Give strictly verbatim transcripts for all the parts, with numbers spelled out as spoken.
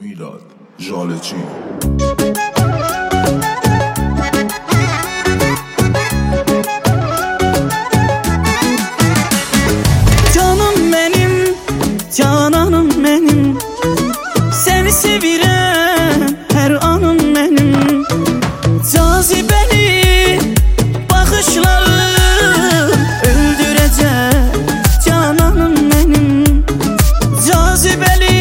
میلاد ژالچی Canım benim, cananım benim, seni sevirəm her anım benim. Cazibeli bakışların öldürecek cananım benim. Cazibeli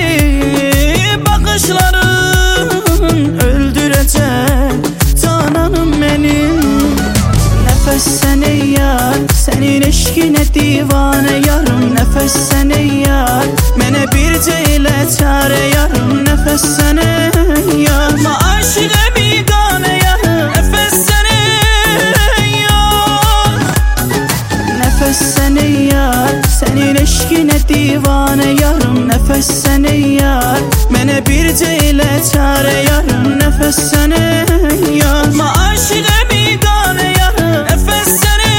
bakışların öldürecek cananım benim. Nefes sen ey yar, senin eşkine divane yarım. Nefes sen ey yar, mene bircə ilə çare yarım. Nefes sen ey yar, ma aşıqə bigane yarım. Nefes sen ey yar, nefes sen ey yar, senin eşkine divane yarım. Nefes sen ey yar, mene bircə ilə çare yarım. Nefes sen ey yar, ma aşıqə bigane yarım. Nefes sen ey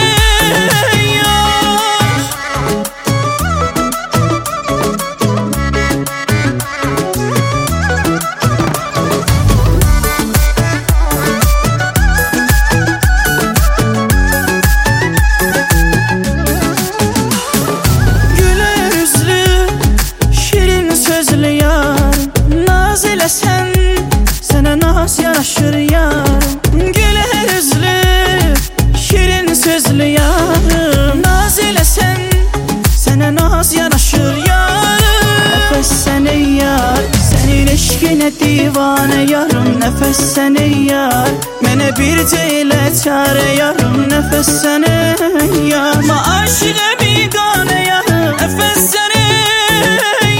sen, sana naz yaraşır yarım. Güler üzlü, şirin sözlü yarım. Naz ile sen, sana naz yaraşır yarım. Nefes sen ey yar, senin eşkine divane yarım. Nefes sen ey yar, mene bircə ilə çare yarım. Nefes sen ey yar, ma aşıqə bigane yarım. Nefes sen ey